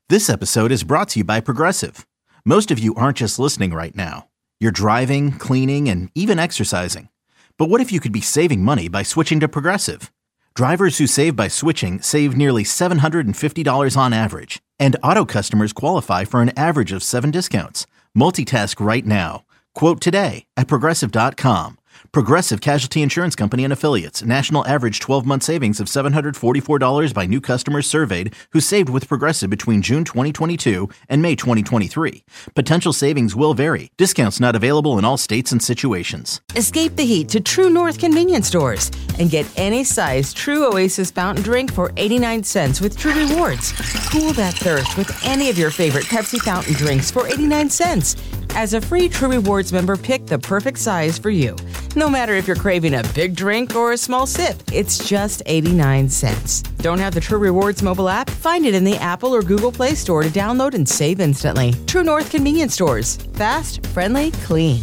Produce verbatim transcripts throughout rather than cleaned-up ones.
This episode is brought to you by Progressive. Most of you aren't just listening right now. You're driving, cleaning, and even exercising. But what if you could be saving money by switching to Progressive? Drivers who save by switching save nearly seven hundred fifty dollars on average. And auto customers qualify for an average of seven discounts. Multitask right now. Quote today at Progressive dot com. Progressive Casualty Insurance Company and Affiliates. National average twelve-month savings of seven hundred forty-four dollars by new customers surveyed who saved with Progressive between June twenty twenty-two and May twenty twenty-three. Potential savings will vary. Discounts not available in all states and situations. Escape the heat to True North convenience stores and get any size True Oasis fountain drink for eighty-nine cents with True Rewards. Cool that thirst with any of your favorite Pepsi fountain drinks for eighty-nine cents. As a free True Rewards member, pick the perfect size for you. No matter if you're craving a big drink or a small sip, it's just eighty-nine cents. Don't have the True Rewards mobile app? Find it in the Apple or Google Play Store to download and save instantly. True North convenience stores. Fast, friendly, clean.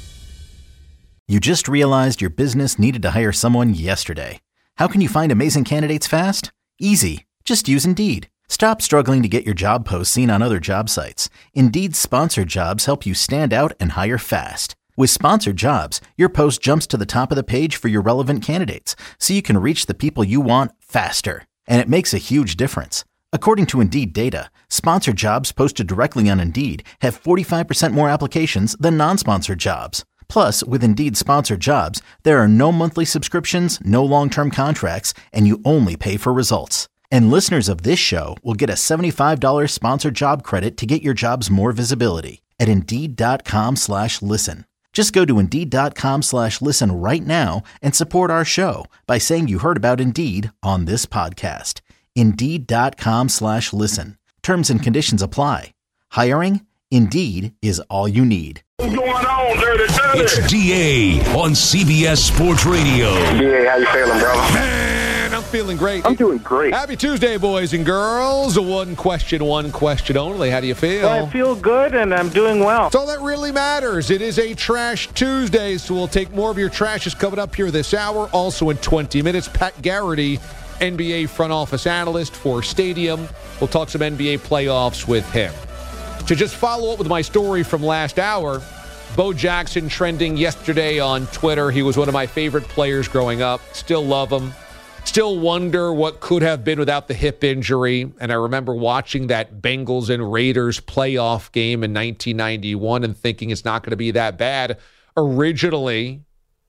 You just realized your business needed to hire someone yesterday. How can you find amazing candidates fast? Easy. Just use Indeed. Stop struggling to get your job posts seen on other job sites. Indeed's sponsored jobs help you stand out and hire fast. With sponsored jobs, your post jumps to the top of the page for your relevant candidates, so you can reach the people you want faster. And it makes a huge difference. According to Indeed data, sponsored jobs posted directly on Indeed have forty-five percent more applications than non-sponsored jobs. Plus, with Indeed sponsored jobs, there are no monthly subscriptions, no long-term contracts, and you only pay for results. And listeners of this show will get a seventy-five dollars sponsored job credit to get your jobs more visibility at Indeed.com slash listen. Just go to Indeed.com slash listen right now and support our show by saying you heard about Indeed on this podcast. Indeed.com slash listen. Terms and conditions apply. Hiring? Indeed is all you need. What's going on, Dirty Dirty? It's D A on C B S Sports Radio. D A, how you feeling, bro? Man, I'm feeling great. I'm doing great. Happy Tuesday, boys and girls. One question, one question only. How do you feel? I feel good, and I'm doing well. That's all that really matters. It is a Trash Tuesday, so we'll take more of your trashes coming up here this hour. Also in twenty minutes, Pat Garrity, N B A front office analyst for Stadium. We'll talk some N B A playoffs with him. To just follow up with my story from last hour, Bo Jackson trending yesterday on Twitter. He was one of my favorite players growing up. Still love him. Still wonder what could have been without the hip injury. And I remember watching that Bengals and Raiders playoff game in nineteen ninety-one and thinking it's not going to be that bad. Originally,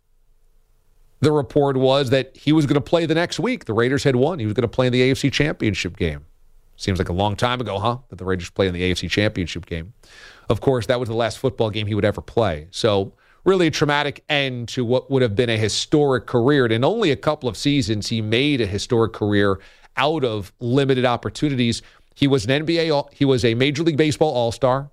the report was that he was going to play the next week. The Raiders had won. He was going to play in the A F C Championship game. Seems like a long time ago, huh? That the Raiders played in the A F C Championship game. Of course, that was the last football game he would ever play. So really a traumatic end to what would have been a historic career. And in only a couple of seasons, he made a historic career out of limited opportunities. He was an N B A, he was a Major League Baseball All-Star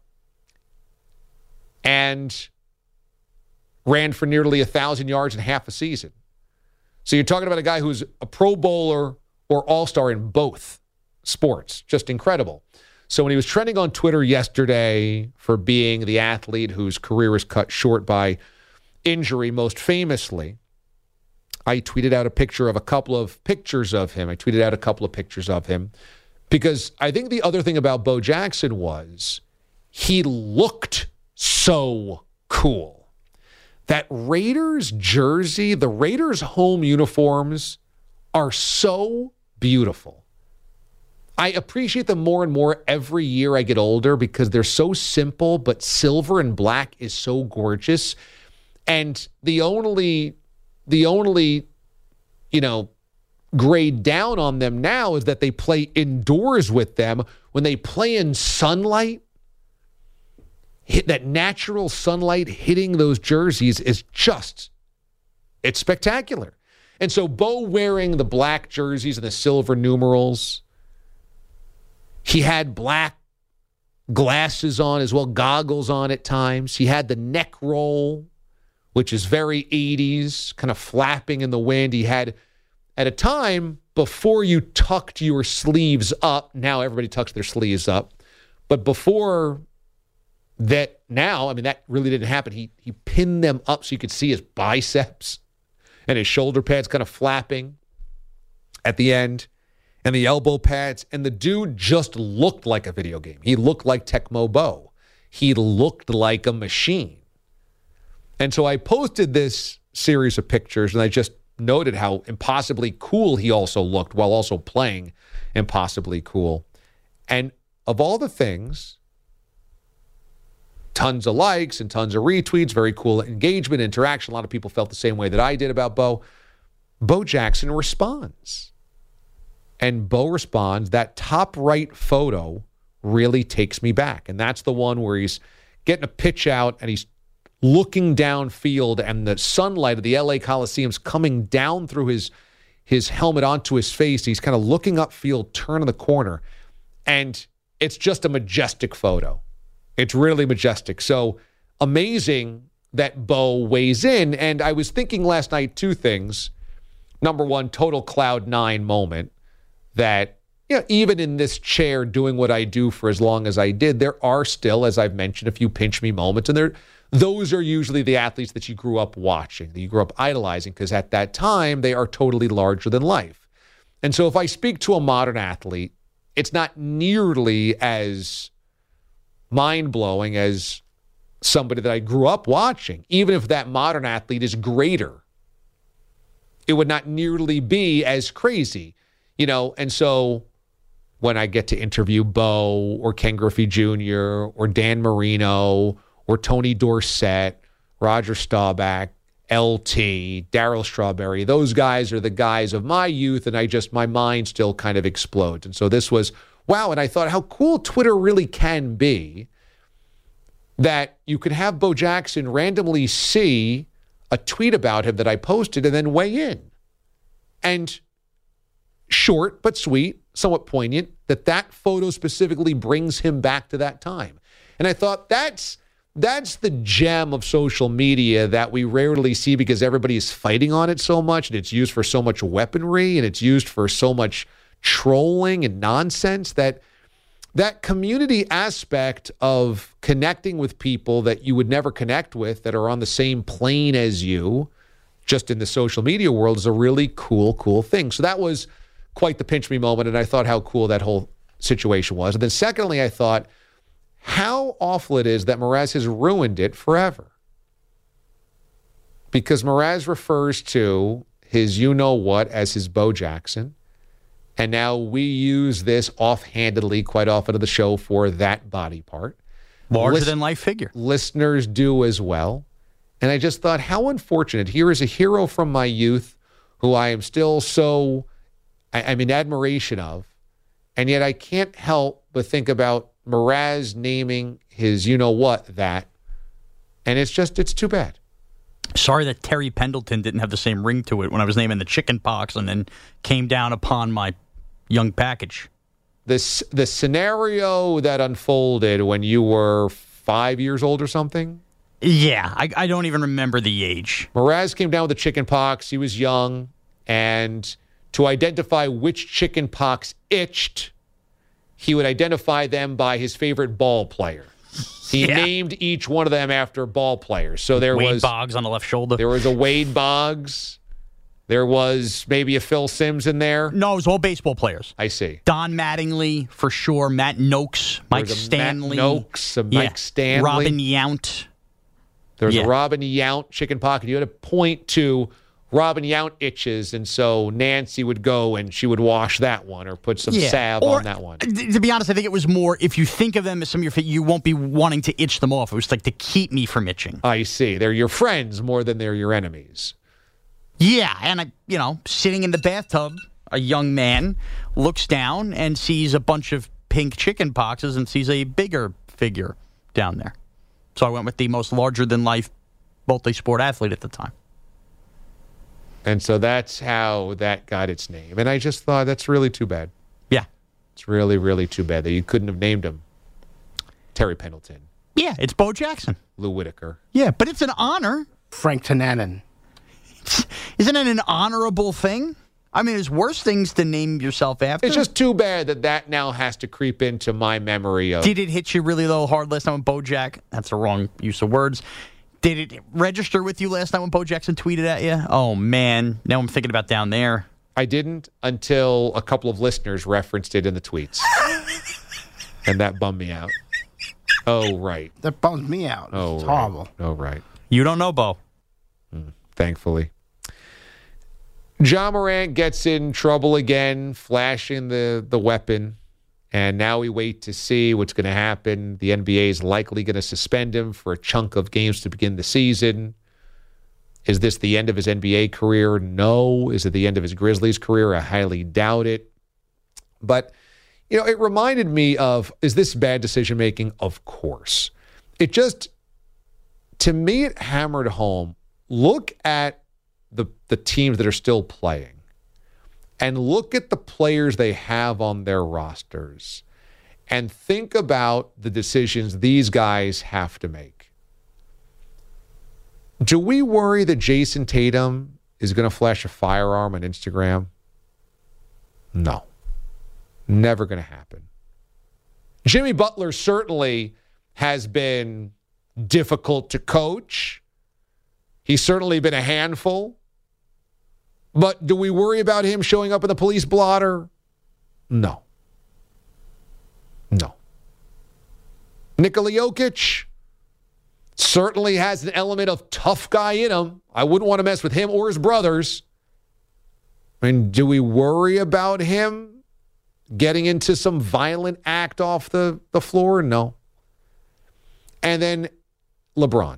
and ran for nearly one thousand yards in half a season. So you're talking about a guy who's a Pro Bowler or All-Star in both sports. Just incredible. So when he was trending on Twitter yesterday for being the athlete whose career was cut short by injury, most famously, I tweeted out a picture of a couple of pictures of him. I tweeted out a couple of pictures of him because I think the other thing about Bo Jackson was he looked so cool. That Raiders jersey, the Raiders home uniforms are so beautiful. I appreciate them more and more every year I get older because they're so simple, but silver and black is so gorgeous. And the only, the only, you know, grade down on them now is that they play indoors with them. When they play in sunlight, hit that natural sunlight hitting those jerseys is just, it's spectacular. And so Bo wearing the black jerseys and the silver numerals, he had black glasses on as well, goggles on at times. He had the neck roll, which is very eighties, kind of flapping in the wind. He had, at a time, before you tucked your sleeves up, now everybody tucks their sleeves up, but before that, now, I mean, that really didn't happen. He, he pinned them up so you could see his biceps and his shoulder pads kind of flapping at the end. and the elbow pads, and the dude just looked like a video game. He looked like Tecmo Bo. He looked like a machine. And so I posted this series of pictures, and I just noted how impossibly cool he also looked while also playing impossibly cool. And of all the things, tons of likes and tons of retweets, very cool engagement, interaction. A lot of people felt the same way that I did about Bo. Bo Jackson responds. And Bo responds, that top right photo really takes me back. And that's the one where he's getting a pitch out and he's looking downfield and the sunlight of the L A Coliseum's coming down through his, his helmet onto his face. He's kind of looking upfield, turning the corner. And it's just a majestic photo. It's really majestic. So amazing that Bo weighs in. And I was thinking last night two things. Number one, total cloud nine moment that, you know, even in this chair doing what I do for as long as I did, there are still, as I've mentioned, a few pinch me moments. And there, those are usually the athletes that you grew up watching, that you grew up idolizing, because at that time they are totally larger than life. And so if I speak to a modern athlete, it's not nearly as mind-blowing as somebody that I grew up watching. Even if that modern athlete is greater, it would not nearly be as crazy, you know. And so when I get to interview Bo or Ken Griffey Junior or Dan Marino or Tony Dorsett, Roger Staubach, L T, Darryl Strawberry, those guys are the guys of my youth, and I just, my mind still kind of explodes. And so this was, wow, and I thought how cool Twitter really can be, that you could have Bo Jackson randomly see a tweet about him that I posted and then weigh in. And short but sweet, somewhat poignant, that that photo specifically brings him back to that time. And I thought that's that's the gem of social media that we rarely see, because everybody is fighting on it so much, and it's used for so much weaponry, and it's used for so much trolling and nonsense, that that community aspect of connecting with people that you would never connect with, that are on the same plane as you, just in the social media world, is a really cool, cool thing. So that was quite the pinch me moment, and I thought how cool that whole situation was. And then secondly, I thought how awful it is that Mraz has ruined it forever. Because Mraz refers to his you-know-what as his Bo Jackson, and now we use this offhandedly quite often on the show for that body part. Larger-than-life figure. Listeners do as well. And I just thought, how unfortunate. Here is a hero from my youth who I am still so, I, I'm in admiration of, and yet I can't help but think about Mraz naming his you-know-what that, and it's just, it's too bad. Sorry that Terry Pendleton didn't have the same ring to it when I was naming the chicken pox and then came down upon my young package. This, the scenario that unfolded when you were five years old or something? Yeah, I, I don't even remember the age. Mraz came down with the chicken pox. He was young, and to identify which chicken pox itched, he would identify them by his favorite ball player. He yeah. named each one of them after ball players. So there Wade was Boggs on the left shoulder. There was a Wade Boggs. There was maybe a Phil Simms in there. No, it was all baseball players. I see. Don Mattingly, for sure. Matt Noakes. Mike Stanley. Matt Noakes, a Mike yeah. Stanley. Robin Yount. There was yeah. a Robin Yount chicken pocket. You had to point to Robin Yount itches, and so Nancy would go and she would wash that one or put some yeah. salve or, on that one. To be honest, I think it was more, if you think of them as some of your feet, you won't be wanting to itch them off. It was like to keep me from itching. I see. They're your friends more than they're your enemies. Yeah, and, I, you know, sitting in the bathtub, a young man looks down and sees a bunch of pink chicken poxes and sees a bigger figure down there. So I went with the most larger-than-life multi-sport athlete at the time. And so that's how that got its name. And I just thought, that's really too bad. Yeah. It's really, really too bad that you couldn't have named him Terry Pendleton. Yeah, it's Bo Jackson. Lou Whitaker. Yeah, but it's an honor. Frank Tananen. Isn't it an honorable thing? I mean, there's worse things to name yourself after. It's just too bad that that now has to creep into my memory of... Did it hit you really, though, hard last time with Bo Jack? That's the wrong use of words. Did it register with you last night when Bo Jackson tweeted at you? Oh, man. Now I'm thinking about down there. I didn't until a couple of listeners referenced it in the tweets. And that bummed me out. Oh, right. That bums me out. Oh, it's right. horrible. Oh, right. You don't know, Bo. Mm, thankfully. Ja Morant gets in trouble again, flashing the, the weapon. And now we wait to see what's going to happen. The N B A is likely going to suspend him for a chunk of games to begin the season. Is this the end of his N B A career? No. Is it the end of his Grizzlies career? I highly doubt it. But, you know, it reminded me of, is this bad decision-making? Of course. It just, to me, it hammered home. Look at the the teams that are still playing. And look at the players they have on their rosters and think about the decisions these guys have to make. Do we worry that Jason Tatum is going to flash a firearm on Instagram? No. Never going to happen. Jimmy Butler certainly has been difficult to coach. He's certainly been a handful. But do we worry about him showing up in the police blotter? No. No. Nikola Jokic certainly has an element of tough guy in him. I wouldn't want to mess with him or his brothers. I mean, do we worry about him getting into some violent act off the, the floor? No. And then LeBron.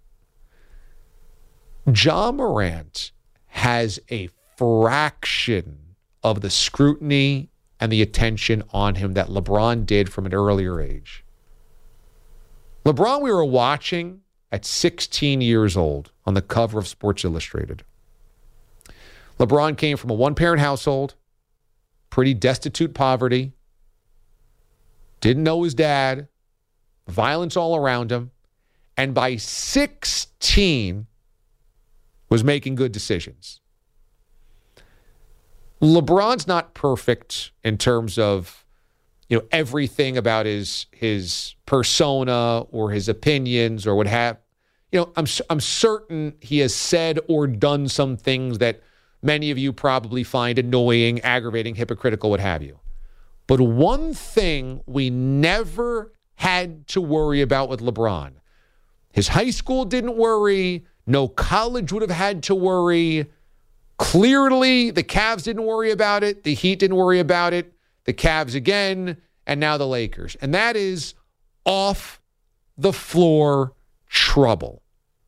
Ja Morant has a fraction of the scrutiny and the attention on him that LeBron did from an earlier age. LeBron, we were watching at sixteen years old on the cover of Sports Illustrated. LeBron came from a one-parent household, pretty destitute poverty, didn't know his dad, violence all around him, and by sixteen was making good decisions. LeBron's not perfect in terms of, you know, everything about his his persona or his opinions or what have. You know, I'm I'm certain he has said or done some things that many of you probably find annoying, aggravating, hypocritical, what have you. But one thing we never had to worry about with LeBron, his high school didn't worry. No college would have had to worry. Clearly, the Cavs didn't worry about it. The Heat didn't worry about it. The Cavs again, and now the Lakers. And that is off the floor trouble.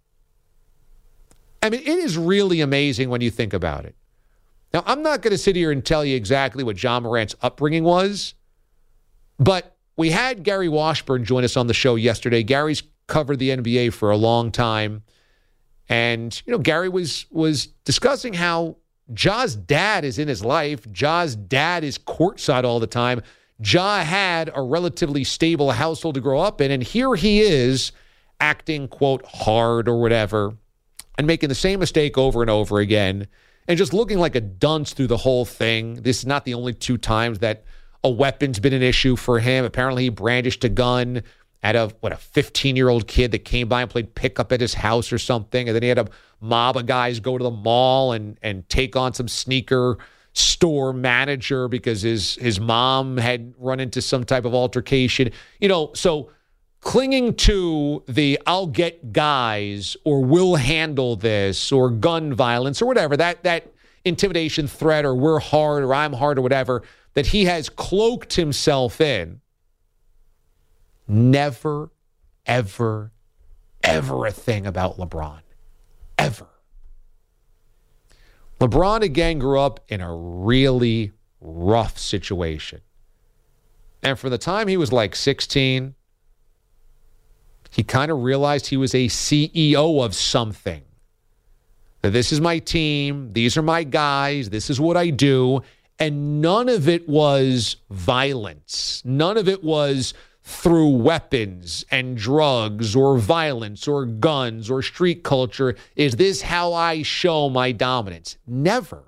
I mean, it is really amazing when you think about it. Now, I'm not going to sit here and tell you exactly what Ja Morant's upbringing was, but we had Gary Washburn join us on the show yesterday. Gary's covered the N B A for a long time. And, you know, Gary was was discussing how Ja's dad is in his life. Ja's dad is courtside all the time. Ja had a relatively stable household to grow up in. And here he is acting, quote, hard or whatever, and making the same mistake over and over again and just looking like a dunce through the whole thing. This is not the only two times that a weapon's been an issue for him. Apparently he brandished a gun at a, what, a fifteen-year-old kid that came by and played pickup at his house or something. And then he had a mob of guys go to the mall and, and take on some sneaker store manager because his, his mom had run into some type of altercation. You know, so clinging to the I'll get guys or we'll handle this or gun violence or whatever, that that intimidation threat or we're hard or I'm hard or whatever, that he has cloaked himself in. Never, ever, ever a thing about LeBron. Ever. LeBron, again, grew up in a really rough situation. And from the time he was like sixteen, he kind of realized he was a C E O of something. That this is my team, these are my guys, this is what I do. And none of it was violence. None of it was through weapons and drugs or violence or guns or street culture. Is this how I show my dominance? Never.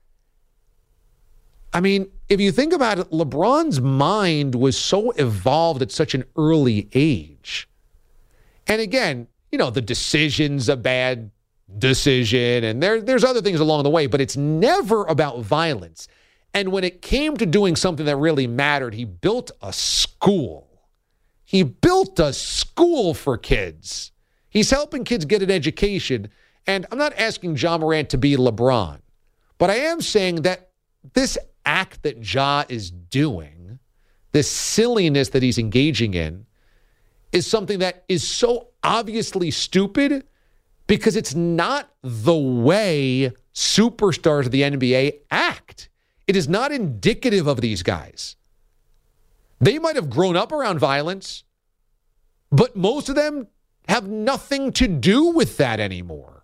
I mean, if you think about it, LeBron's mind was so evolved at such an early age. And again, you know, the decision's a bad decision, and there, there's other things along the way, but it's never about violence. And when it came to doing something that really mattered, he built a school. He built a school for kids. He's helping kids get an education. And I'm not asking Ja Morant to be LeBron, but I am saying that this act that Ja is doing, this silliness that he's engaging in, is something that is so obviously stupid because it's not the way superstars of the N B A act. It is not indicative of these guys. They might have grown up around violence, but most of them have nothing to do with that anymore.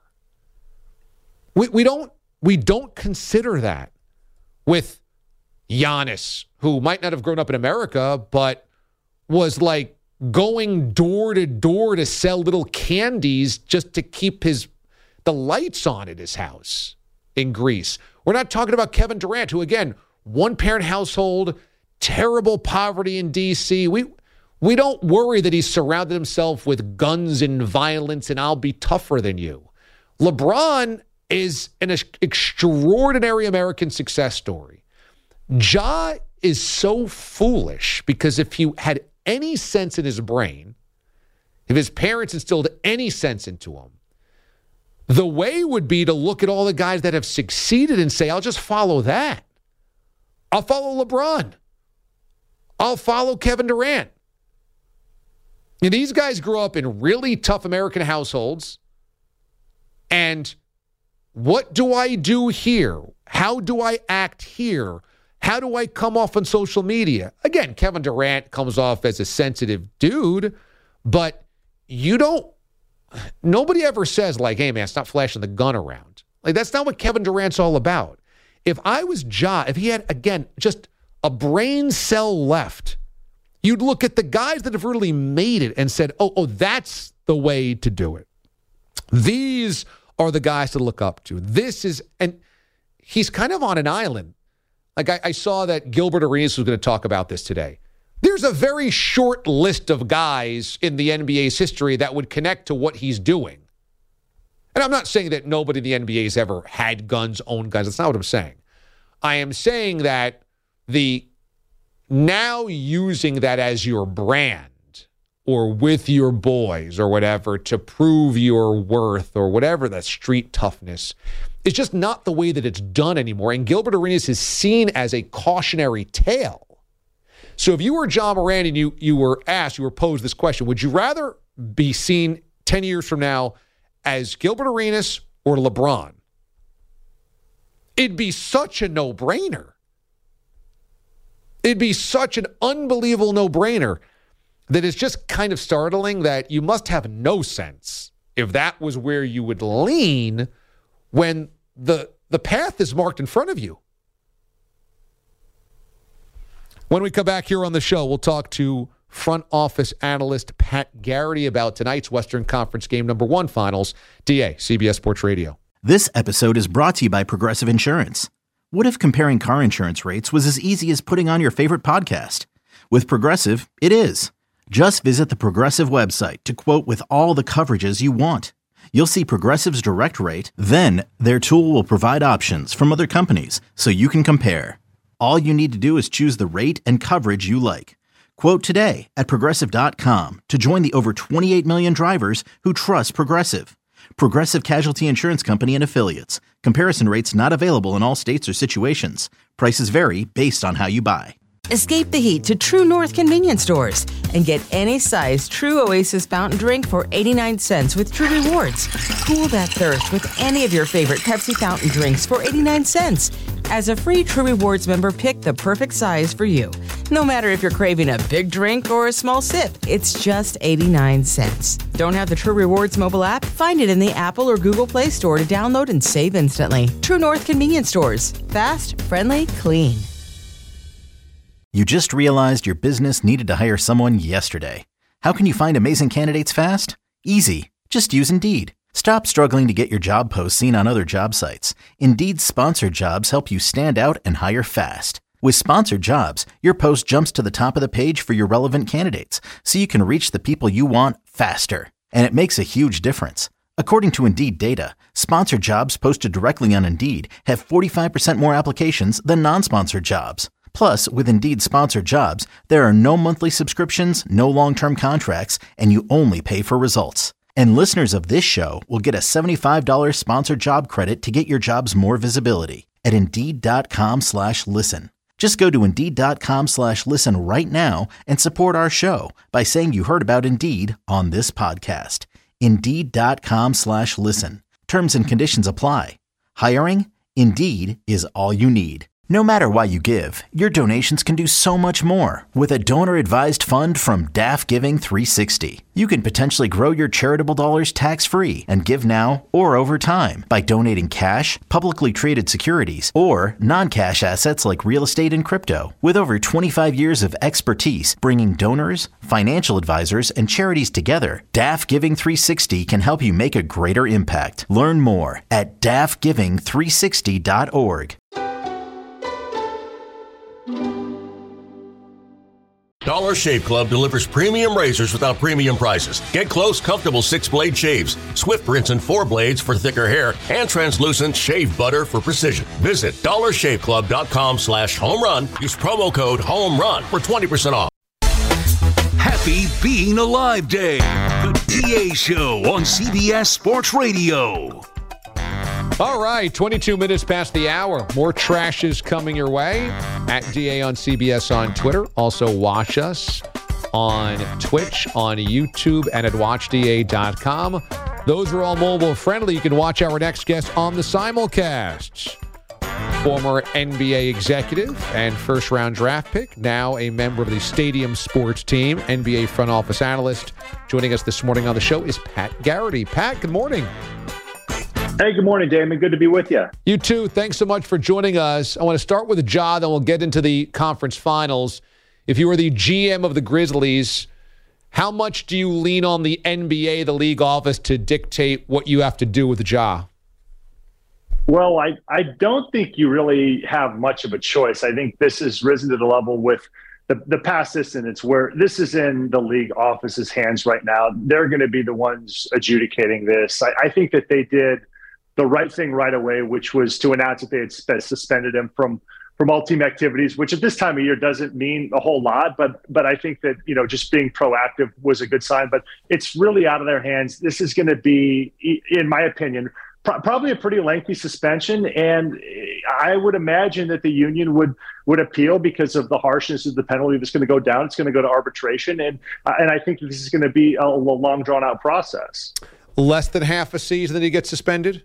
We, we don't we don't consider that with Giannis, who might not have grown up in America, but was like going door to door to sell little candies just to keep his the lights on at his house in Greece. We're not talking about Kevin Durant, who, again, one-parent household, terrible poverty in D C. We we don't worry that he's surrounded himself with guns and violence and I'll be tougher than you. LeBron is an extraordinary American success story. Ja is so foolish because if he had any sense in his brain, if his parents instilled any sense into him, the way would be to look at all the guys that have succeeded and say, I'll just follow that. I'll follow LeBron. I'll follow Kevin Durant. And these guys grew up in really tough American households. And what do I do here? How do I act here? How do I come off on social media? Again, Kevin Durant comes off as a sensitive dude, but you don't Nobody ever says, like, hey, man, stop flashing the gun around. Like, that's not what Kevin Durant's all about. If I was Ja, if he had, again, just a brain cell left, you'd look at the guys that have really made it and said, oh, oh, that's the way to do it. These are the guys to look up to. This is, and he's kind of on an island. Like, I, I saw that Gilbert Arenas was going to talk about this today. There's a very short list of guys in the N B A's history that would connect to what he's doing. And I'm not saying that nobody in the N B A has ever had guns, owned guns. That's not what I'm saying. I am saying that the now using that as your brand or with your boys or whatever to prove your worth or whatever, that street toughness, is just not the way that it's done anymore. And Gilbert Arenas is seen as a cautionary tale. So if you were Ja Morant and you you were asked, you were posed this question, would you rather be seen ten years from now as Gilbert Arenas or LeBron? It'd be such a no-brainer. It'd be such an unbelievable no-brainer that it's just kind of startling that you must have no sense if that was where you would lean when the the path is marked in front of you. When we come back here on the show, we'll talk to front office analyst Pat Garrity about tonight's Western Conference Game Number One Finals. D A, C B S Sports Radio. This episode is brought to you by Progressive Insurance. What if comparing car insurance rates was as easy as putting on your favorite podcast? With Progressive, it is. Just visit the Progressive website to quote with all the coverages you want. You'll see Progressive's direct rate, then their tool will provide options from other companies so you can compare. All you need to do is choose the rate and coverage you like. Quote today at Progressive dot com to join the over twenty-eight million drivers who trust Progressive. Progressive Casualty Insurance Company and Affiliates. Comparison rates not available in all states or situations. Prices vary based on how you buy. Escape the heat to True North convenience stores and get any size True Oasis fountain drink for eighty-nine cents with True Rewards. Cool that thirst with any of your favorite Pepsi fountain drinks for eighty-nine cents. As a free True Rewards member, pick the perfect size for you. No matter if you're craving a big drink or a small sip, it's just eighty-nine cents. Don't have the True Rewards mobile app? Find it in the Apple or Google Play Store to download and save instantly. True North convenience stores. Fast, friendly, clean. You just realized your business needed to hire someone yesterday. How can you find amazing candidates fast? Easy. Just use Indeed. Stop struggling to get your job post seen on other job sites. Indeed's sponsored jobs help you stand out and hire fast. With sponsored jobs, your post jumps to the top of the page for your relevant candidates, so you can reach the people you want faster. And it makes a huge difference. According to Indeed data, sponsored jobs posted directly on Indeed have forty-five percent more applications than non-sponsored jobs. Plus, with Indeed sponsored jobs, there are no monthly subscriptions, no long-term contracts, and you only pay for results. And listeners of this show will get a seventy-five dollars sponsored job credit to get your jobs more visibility at Indeed.com slash listen. Just go to Indeed.com slash listen right now and support our show by saying you heard about Indeed on this podcast. Indeed.com slash listen. Terms and conditions apply. Hiring? Indeed is all you need. No matter why you give, your donations can do so much more. With a donor-advised fund from D A F Giving three sixty, you can potentially grow your charitable dollars tax-free and give now or over time by donating cash, publicly traded securities, or non-cash assets like real estate and crypto. With over twenty-five years of expertise bringing donors, financial advisors, and charities together, D A F Giving three sixty can help you make a greater impact. Learn more at D A F giving three sixty dot org. Dollar Shave Club delivers premium razors without premium prices. Get close, comfortable six-blade shaves, swift rinse and four blades for thicker hair, and translucent shave butter for precision. Visit dollar shave club dot com slash home run. Use promo code HOMERUN for twenty percent off. Happy Being Alive Day. The D A Show on C B S Sports Radio. All right, twenty-two minutes past the hour. More trash is coming your way. At D A on C B S on Twitter. Also watch us on Twitch, on YouTube, and at watch D A dot com. Those are all mobile friendly. You can watch our next guest on the simulcasts. Former N B A executive and first-round draft pick, now a member of the Stadium Sports Team, N B A front office analyst. Joining us this morning on the show is Pat Garrity. Pat, good morning. Hey, good morning, Damon. Good to be with you. You too. Thanks so much for joining us. I want to start with Ja, then we'll get into the conference finals. If you were the G M of the Grizzlies, how much do you lean on the N B A, the league office, to dictate what you have to do with Ja? Well, I, I don't think you really have much of a choice. I think this has risen to the level with the, the past incidents where this is in the league office's hands right now. They're going to be the ones adjudicating this. I, I think that they did the right thing right away, which was to announce that they had suspended him from from all team activities, which at this time of year doesn't mean a whole lot, but but I think that, you know, just being proactive was a good sign. But it's really out of their hands. This is going to be, in my opinion, pr- probably a pretty lengthy suspension, and I would imagine that the union would would appeal because of the harshness of the penalty that's going to go down. It's going to go to arbitration, and uh, and I think this is going to be a, a long, drawn-out process. Less than half a season that he gets suspended?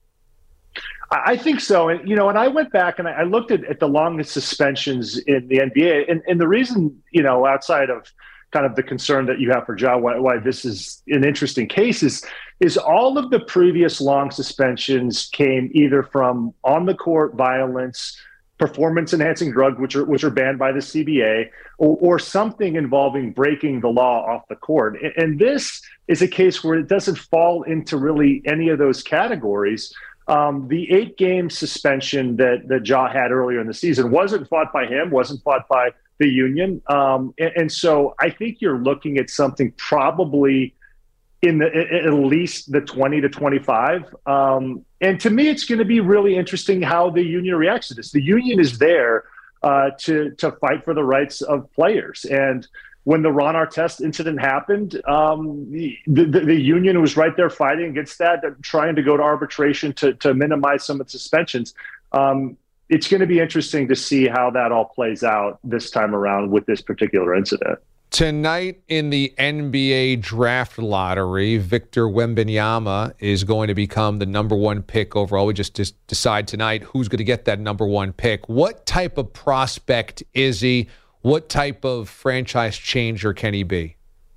I think so. And, you know, and I went back and I looked at, at the longest suspensions in the N B A. And, and the reason, you know, outside of kind of the concern that you have for Ja, why, why this is an interesting case is, is all of the previous long suspensions came either from on the court violence, performance enhancing drug, which are, which are banned by the C B A, or, or something involving breaking the law off the court. And, and this is a case where it doesn't fall into really any of those categories. Um, the eight-game suspension that, that Ja had earlier in the season wasn't fought by him, wasn't fought by the union. Um, and, and so I think you're looking at something probably in the at least the twenty to twenty-five. Um, and to me, it's going to be really interesting how the union reacts to this. The union is there uh, to, to fight for the rights of players. And when the Ron Artest incident happened, um, the, the, the union was right there fighting against that, trying to go to arbitration to, to minimize some of the suspensions. Um, it's going to be interesting to see how that all plays out this time around with this particular incident. Tonight in the N B A draft lottery, Victor Wembanyama is going to become the number one pick overall. We just, just decide tonight who's going to get that number one pick. What type of prospect is he? What type of franchise changer can he be?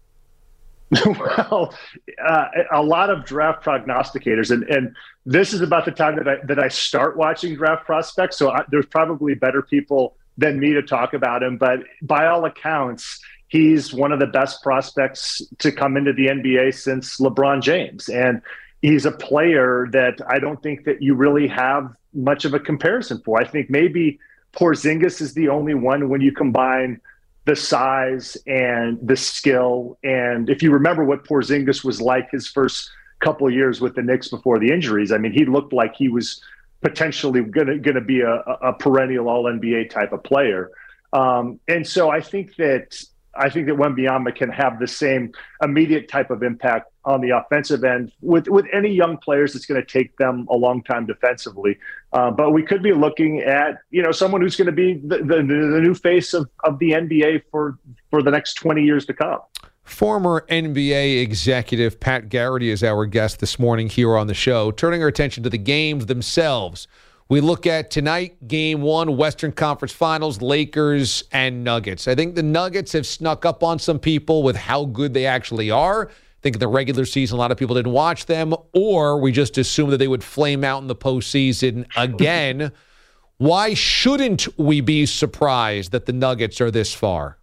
Well, uh, a lot of draft prognosticators, and, and this is about the time that I that I start watching draft prospects. So I, there's probably better people than me to talk about him. But by all accounts, he's one of the best prospects to come into the N B A since LeBron James, and he's a player that I don't think that you really have much of a comparison for. I think maybe Porzingis is the only one when you combine the size and the skill. And if you remember what Porzingis was like his first couple of years with the Knicks before the injuries. I mean, he looked like he was potentially going to going to be a, a perennial All N B A type of player. Um, and so I think that I think that Wembanyama can have the same immediate type of impact on the offensive end with, with any young players. It's going to take them a long time defensively. Uh, but we could be looking at, you know, someone who's going to be the, the, the new face of, of the N B A for, for the next twenty years to come. Former N B A executive Pat Garrity is our guest this morning here on the show. Turning our attention to the games themselves, we look at tonight, game one, Western Conference Finals, Lakers and Nuggets. I think the Nuggets have snuck up on some people with how good they actually are. I think in the regular season, a lot of people didn't watch them, or we just assumed that they would flame out in the postseason again. Why shouldn't we be surprised that the Nuggets are this far?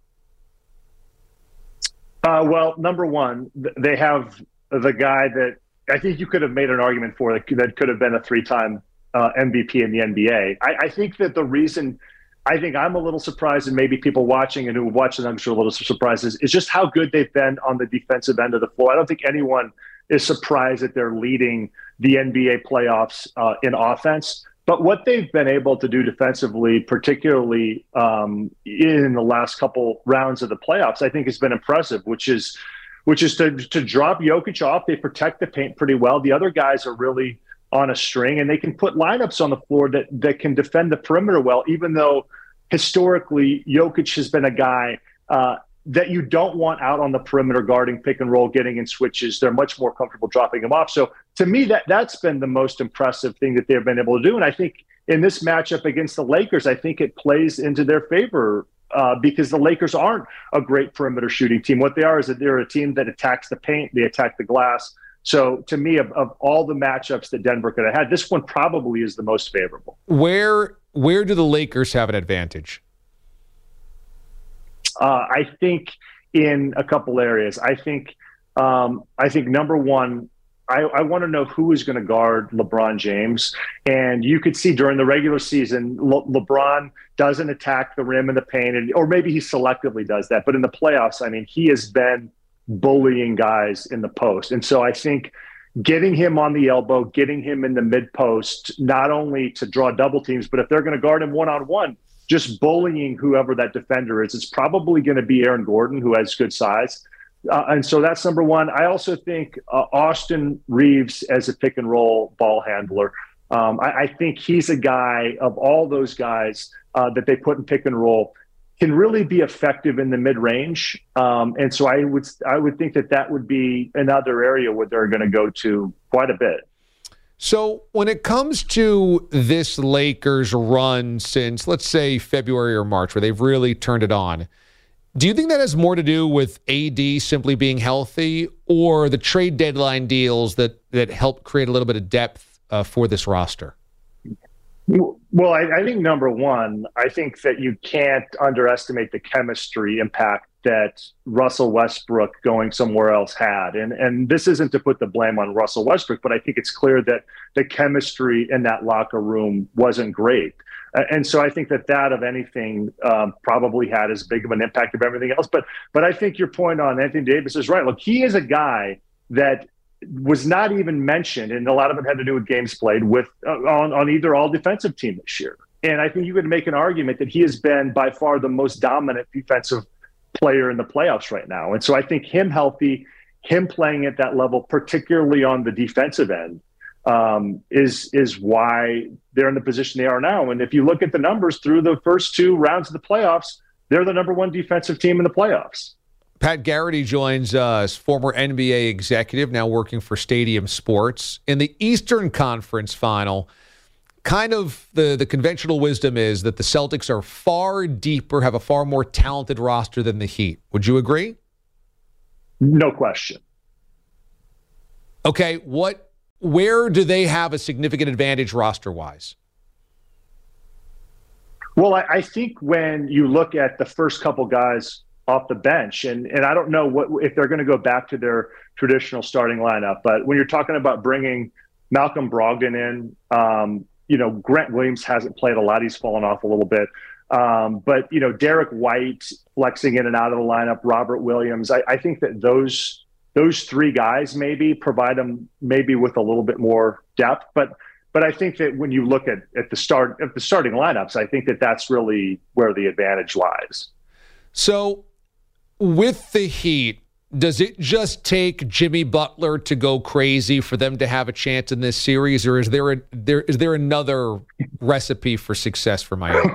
Uh, well, number one, they have the guy that I think you could have made an argument for that, that could have been a three-time uh, M V P in the N B A. I, I think that the reason I think I'm a little surprised, and maybe people watching and who watch the Nuggets are a little surprised, is, is just how good they've been on the defensive end of the floor. I don't think anyone is surprised that they're leading the N B A playoffs uh, in offense. But what they've been able to do defensively, particularly um, in the last couple rounds of the playoffs, I think has been impressive, which is which is to, to drop Jokic off. They protect the paint pretty well. The other guys are really on a string, and they can put lineups on the floor that, that can defend the perimeter well, even though historically Jokic has been a guy uh, that you don't want out on the perimeter guarding pick and roll, getting in switches. They're much more comfortable dropping him off. So to me, that, that's been the most impressive thing that they've been able to do. And I think in this matchup against the Lakers, I think it plays into their favor uh, because the Lakers aren't a great perimeter shooting team. What they are is that they're a team that attacks the paint, they attack the glass. So to me, of, of all the matchups that Denver could have had, this one probably is the most favorable. Where, where do the Lakers have an advantage? Uh, I think in a couple areas. I think, um, I think number one, I, I want to know who is going to guard LeBron James. And you could see during the regular season, Le- LeBron doesn't attack the rim and the paint, and, or maybe he selectively does that. But in the playoffs, I mean, he has been bullying guys in the post. And so I think getting him on the elbow, getting him in the mid post, not only to draw double teams, but if they're going to guard him one-on-one, just bullying whoever that defender is. It's probably going to be Aaron Gordon, who has good size. Uh, and so that's number one. I also think uh, Austin Reeves as a pick and roll ball handler. Um, I, I think he's a guy of all those guys uh, that they put in pick and roll can really be effective in the mid range. Um, and so I would, I would think that that would be another area where they're going to go to quite a bit. So when it comes to this Lakers run since, let's say, February or March, where they've really turned it on, do you think that has more to do with A D simply being healthy, or the trade deadline deals that, that help create a little bit of depth uh, for this roster? Well, I, I think number one, I think that you can't underestimate the chemistry impact that Russell Westbrook going somewhere else had. And and this isn't to put the blame on Russell Westbrook, but I think it's clear that the chemistry in that locker room wasn't great. Uh, and so I think that that, of anything, um, probably had as big of an impact of everything else. But but I think your point on Anthony Davis is right. Look, he is a guy that was not even mentioned, and a lot of it had to do with games played with uh, on, on either all defensive team this year. And I think you could make an argument that he has been by far the most dominant defensive player in the playoffs right now. And so I think him healthy, him playing at that level, particularly on the defensive end, um, is is why they're in the position they are now. And if you look at the numbers through the first two rounds of the playoffs, they're the number one defensive team in the playoffs. Pat Garrity joins us, former N B A executive, now working for Stadium Sports. In the Eastern Conference Final, kind of the, the conventional wisdom is that the Celtics are far deeper, have a far more talented roster than the Heat. Would you agree? No question. Okay, what? Where do they have a significant advantage roster-wise? Well, I, I think when you look at the first couple guys off the bench, and, and I don't know what if they're going to go back to their traditional starting lineup, but when you're talking about bringing Malcolm Brogdon in, um, you know, Grant Williams hasn't played a lot. He's fallen off a little bit. Um, but, you know, Derek White flexing in and out of the lineup, Robert Williams, I, I think that those those three guys maybe provide them maybe with a little bit more depth. But but I think that when you look at, at the start at the starting lineups, I think that that's really where the advantage lies. So with the Heat, does it just take Jimmy Butler to go crazy for them to have a chance in this series, or is there a, there is there another recipe for success for Miami?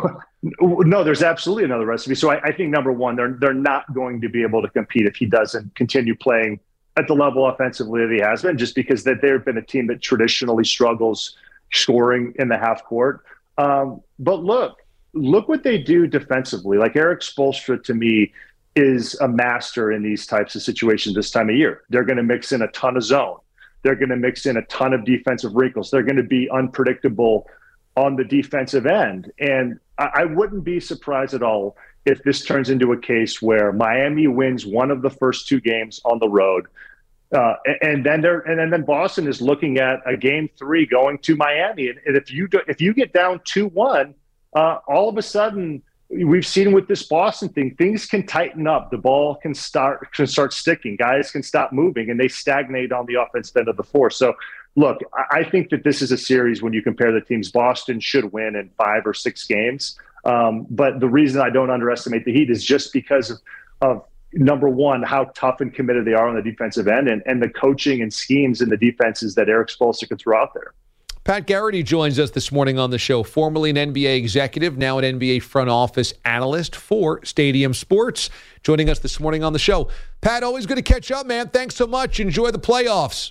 No, there's absolutely another recipe. So I, I think number one, they're they're not going to be able to compete if he doesn't continue playing at the level offensively that he has been, just because that they've been a team that traditionally struggles scoring in the half court. Um, but look, look what they do defensively. Like Eric Spoelstra, to me, is a master in these types of situations this time of year. They're going to mix in a ton of zone. They're going to mix in a ton of defensive wrinkles. They're going to be unpredictable on the defensive end. And I, I wouldn't be surprised at all if this turns into a case where Miami wins one of the first two games on the road. Uh, and then they're, and then Boston is looking at a game three going to Miami. And, and if you do, if you get down two one, uh, all of a sudden, we've seen with this Boston thing, things can tighten up. The ball can start can start sticking. Guys can stop moving, and they stagnate on the offensive end of the floor. So, look, I think that this is a series when you compare the teams. Boston should win in five or six games. Um, but the reason I don't underestimate the Heat is just because of, of number one, how tough and committed they are on the defensive end, and, and the coaching and schemes and the defenses that Eric Spoelstra can throw out there. Pat Garrity joins us this morning on the show, formerly an N B A executive, now an N B A front office analyst for Stadium Sports, joining us this morning on the show. Pat, always good to catch up, man. Thanks so much. Enjoy the playoffs.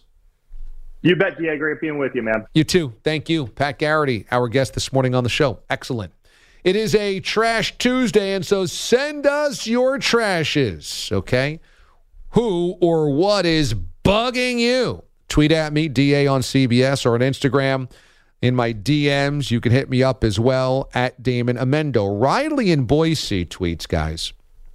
You bet, D A. Great being with you, man. You too. Thank you. Pat Garrity, our guest this morning on the show. Excellent. It is a Trash Tuesday, and so send us your trashes, okay? Who or what is bugging you? Tweet at me, D A on C B S, or on Instagram. In my D Ms, you can hit me up as well, at Damon Amendo. Riley in Boise tweets, guys,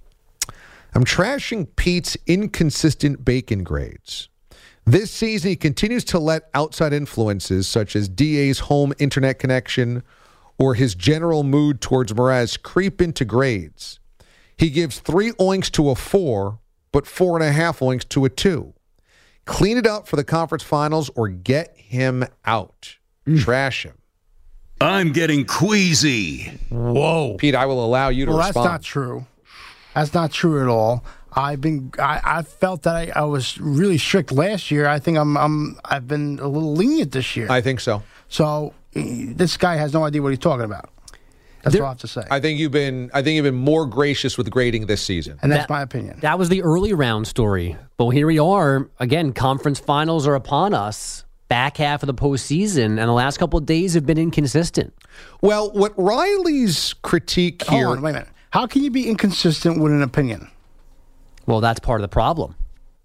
I'm trashing Pete's inconsistent bacon grades. This season, he continues to let outside influences, such as D A's home internet connection or his general mood towards Mraz, creep into grades. He gives three oinks to a four, but four and a half oinks to a two. Clean it up for the conference finals or get him out. Mm. Trash him. I'm getting queasy. Whoa. Pete, I will allow you to well, respond. Well, that's not true. That's not true at all. I've been I, I felt that I, I was really strict last year. I think I'm I'm I've been a little lenient this year. I think so. So this guy has no idea what he's talking about. That's there, all I have to say. I think you've been I think you've been more gracious with grading this season. And that's that, my opinion. That was the early round story. But here we are. Again, conference finals are upon us. Back half of the postseason, and the last couple of days have been inconsistent. Well, what Riley's critique here... Hold on, wait a minute. How can you be inconsistent with an opinion? Well, that's part of the problem.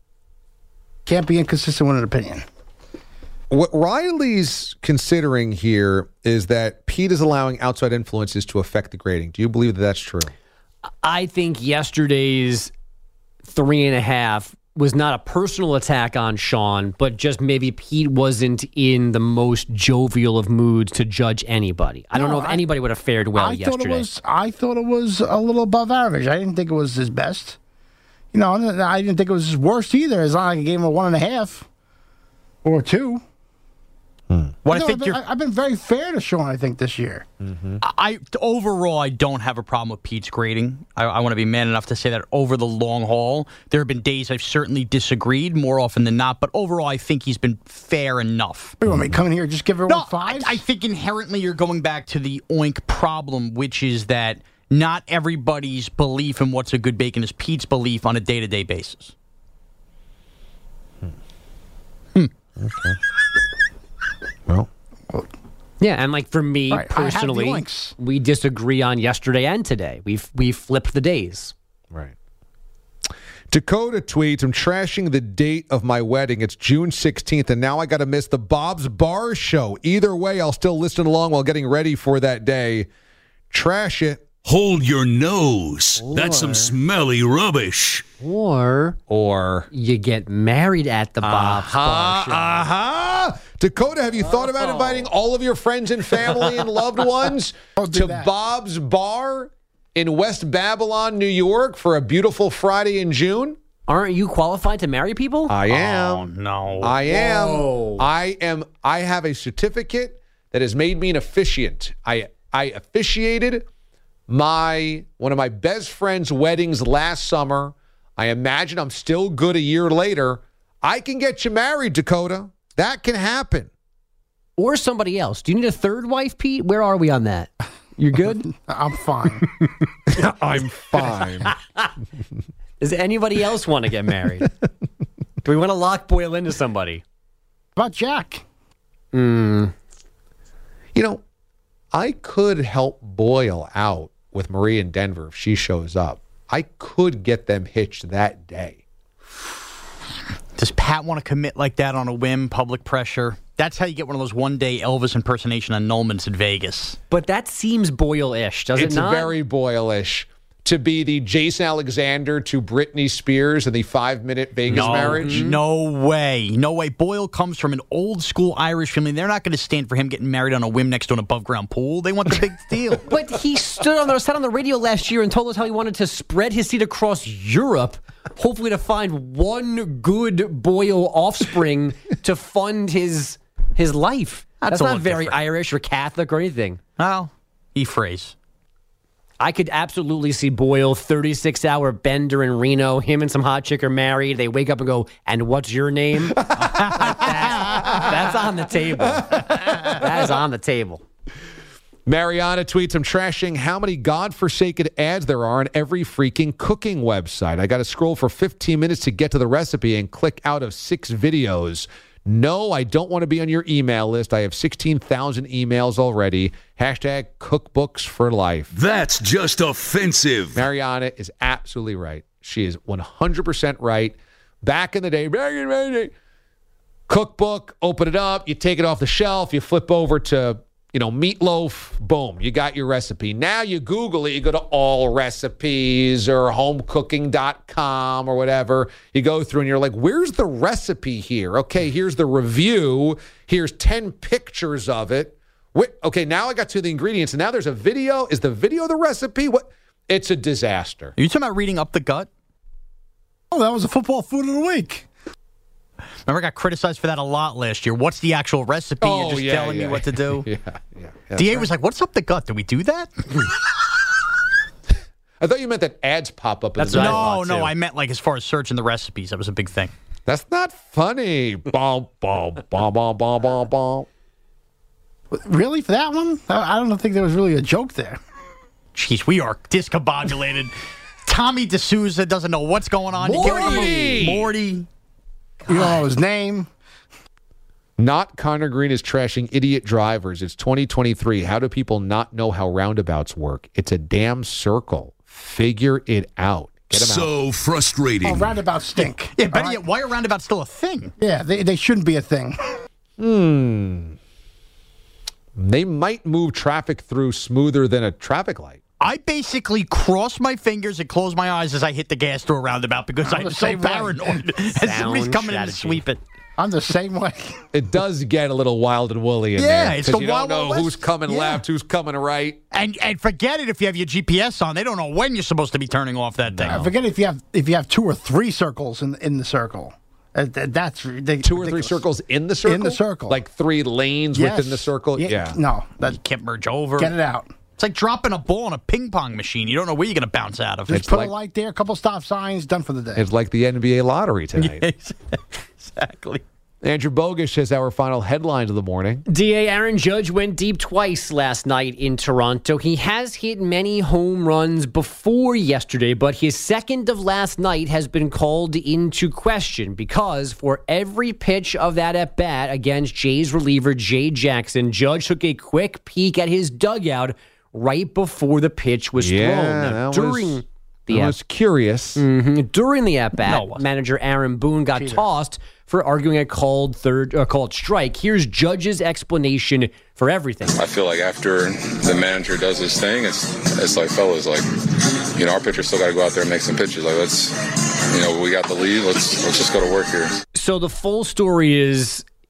Can't be inconsistent with an opinion. What Riley's considering here is that Pete is allowing outside influences to affect the grading. Do you believe that that's true? I think yesterday's three and a half was not a personal attack on Sean, but just maybe Pete wasn't in the most jovial of moods to judge anybody. I don't no, know if I, anybody would have fared well I yesterday. Thought it was, I thought it was a little above average. I didn't think it was his best. You know, I didn't think it was his worst either. It's not like I gave him a one and a half or a two. Hmm. What no, I think I've been, you're, I've been very fair to Sean, I think, this year. Mm-hmm. I overall, I don't have a problem with Pete's grading. I, I want to be man enough to say that over the long haul, there have been days I've certainly disagreed more often than not. But overall, I think he's been fair enough. You want me to come in here and just give everyone no, five? I, I think inherently you're going back to the oink problem, which is that not everybody's belief in what's a good bacon is Pete's belief on a day-to-day basis. Hmm. Hmm. Okay. Well, yeah, and like for me right, personally, we disagree on yesterday and today. We've we flipped the days. Right. Dakota tweets, I'm trashing the date of my wedding. It's June sixteenth, and now I got to miss the Bob's Bar show. Either way, I'll still listen along while getting ready for that day. Trash it. Hold your nose. Or, That's some smelly rubbish. Or, or you get married at the Bob's uh-huh, Bar show. Uh-huh. Dakota, have you thought oh. about inviting all of your friends and family and loved ones to that. Bob's Bar in West Babylon, New York for a beautiful Friday in June? Aren't you qualified to marry people? I am. Oh, no. I am. Whoa. I am. I have a certificate that has made me an officiant. I I officiated my one of my best friend's weddings last summer. I imagine I'm still good a year later. I can get you married, Dakota. That can happen. Or somebody else. Do you need a third wife, Pete? Where are we on that? You're good? I'm fine. I'm fine. Does anybody else want to get married? Do we want to lock Boyle into somebody? How about Jack? Mm. You know, I could help Boyle out with Marie in Denver if she shows up. I could get them hitched that day. Does Pat want to commit like that on a whim, public pressure? That's how you get one of those one-day Elvis impersonation on Nolman's in Vegas. But that seems Boyle-ish, does it's it not? It's very Boyle-ish. To be the Jason Alexander to Britney Spears in the five-minute Vegas no, marriage? No way. No way. Boyle comes from an old-school Irish family. They're not going to stand for him getting married on a whim next to an above-ground pool. They want the big deal. But he stood on the sat on the radio last year and told us how he wanted to spread his seat across Europe, hopefully to find one good Boyle offspring to fund his his life. That's That's, a not little very different. Irish or Catholic or anything. Well, he phrase. I could absolutely see Boyle, thirty-six hour bender in Reno. Him and some hot chick are married. They wake up and go, and what's your name? that's, that's on the table. That is on the table. Mariana tweets, I'm trashing how many godforsaken ads there are on every freaking cooking website. I got to scroll for fifteen minutes to get to the recipe and click out of six videos. No, I don't want to be on your email list. I have sixteen thousand emails already. Hashtag cookbooks for life. That's just offensive. Mariana is absolutely right. She is one hundred percent right. Back in the day, back in the day, cookbook, open it up, you take it off the shelf, you flip over to, you know, meatloaf, boom, you got your recipe. Now you Google it, you go to All Recipes or home cooking dot com or whatever. You go through and you're like, where's the recipe here? Okay, here's the review. Here's ten pictures of it. Wait, okay, now I got to the ingredients, and now there's a video. Is the video the recipe? What? It's a disaster. Are you talking about reading up the gut? Oh, that was a football food of the week. Remember, I got criticized for that a lot last year. What's the actual recipe? Oh, You're just yeah, telling yeah. me what to do. yeah, yeah. D A right. was like, what's up the gut? Did we do that? I thought you meant that ads pop up. In That's the what I no, thought, no, too. I meant like as far as searching the recipes. That was a big thing. That's not funny. Bom, bom, bom, bom, bom, bom, bom. Really? For that one? I I don't think there was really a joke there. Jeez, we are discombobulated. Tommy D'Souza doesn't know what's going on. You can't Morty! remember- Morty. You don't know his name. Not Connor Green is trashing idiot drivers. It's twenty twenty-three. How do people not know how roundabouts work? It's a damn circle. Figure it out. Get 'em out. So frustrating. Oh, roundabouts stink. Yeah, better All right? yet, why are roundabouts still a thing? Yeah, they, they shouldn't be a thing. Hmm. They might move traffic through smoother than a traffic light. I basically cross my fingers and close my eyes as I hit the gas through a roundabout because I'm I'm the so same way. paranoid. As Sound somebody's coming in to strategy. sweep it. I'm the same way. It does get a little wild and woolly in Yeah, there. it's 'cause the you don't Wild know Wild West. who's coming Yeah. left, who's coming right. And and forget it if you have your G P S on. They don't know when you're supposed to be turning off that thing. I forget if you have if you have two or three circles in in the circle. Uh, th- that's ridiculous. Two or three circles in the circle? In the circle. Like three lanes Yes. within the circle? Yeah. Yeah. No, that, You can't merge over. get it out. It's like dropping a ball in a ping pong machine. You don't know where you're going to bounce out of. Just It's put like- a light there, a couple stop signs, done for the day. It's like the N B A lottery tonight. Exactly. Andrew Bogish has our final headlines of the morning. D A Aaron Judge went deep twice last night in Toronto. He has hit many home runs before yesterday, but his second of last night has been called into question because for every pitch of that at-bat against Jays reliever Jay Jackson, Judge took a quick peek at his dugout right before the pitch was Yeah, thrown. Now, that during was, the I at- was curious. Mhm. During the at-bat, No, it wasn't. manager Aaron Boone got tossed for arguing a called third, uh, called strike. Here's Judge's explanation for everything. I feel like after the manager does his thing, it's it's like, fellas, like, you know, our pitchers still got to go out there and make some pitches. Like, let's, you know, we got the lead. Let's let's just go to work here. So the full story is